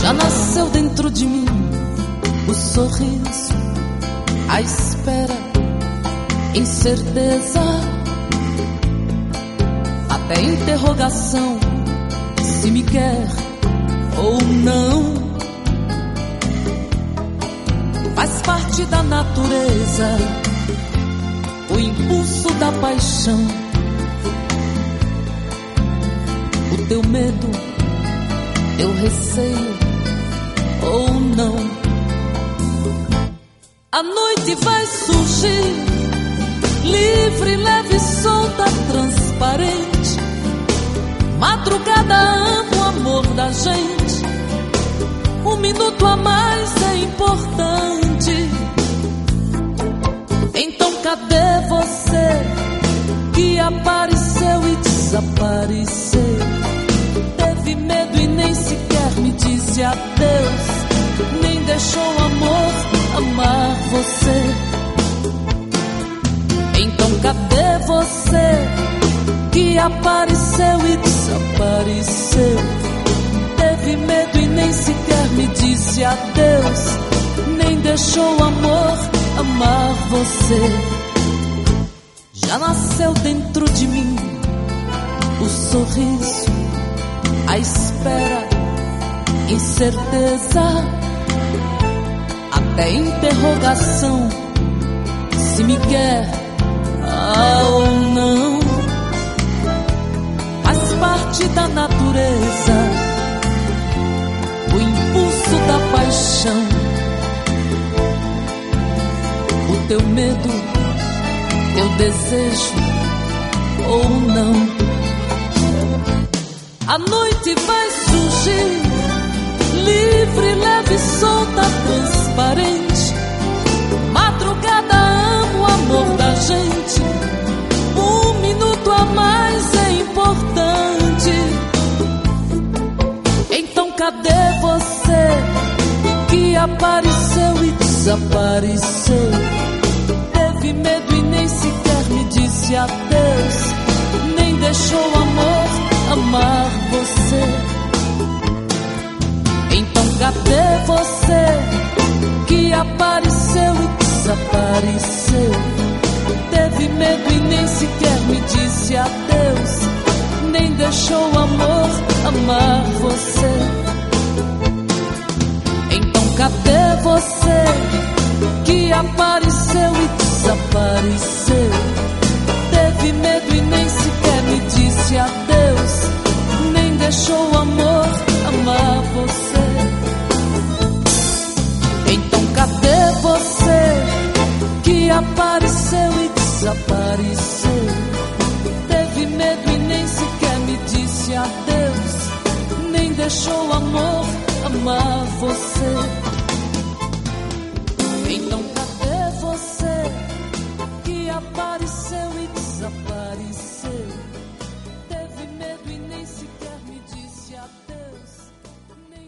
Já nasceu dentro de mim o sorriso, a espera, incerteza, até interrogação, se me quer ou não. Faz parte da natureza o impulso da paixão, o teu medo, teu receio ou não. A noite vai surgir, livre, leve, solta, transparente. Madrugada ama o amor da gente, um minuto a mais é importante. Então cadê você que apareceu e desapareceu? Teve medo e nem sequer me disse adeus, nem deixou o amor amar você. Então cadê você que apareceu e desapareceu? Teve medo e nem sequer me disse adeus, nem deixou o amor amar você. Já nasceu dentro de mim o sorriso, a espera, incerteza, até interrogação, se me quer ou não. Faz parte da natureza o impulso da paixão, o teu medo, teu desejo ou não. A noite vai surgir, livre, leve, solta, transparente. Madrugada ama o amor da gente, um minuto a mais é importante. Então cadê você que apareceu e desapareceu? Teve medo e nem sequer me disse adeus, nem deixou o amor amar você. Então cadê você que apareceu e desapareceu? Teve medo e nem sequer me disse adeus, nem deixou o amor amar você. Então cadê você que apareceu e desapareceu? Teve medo e nem sequer me disse adeus, nem deixou o amor amar você. Então cadê você que apareceu e desapareceu? Teve medo e nem sequer me disse adeus, nem deixou o amor amar você.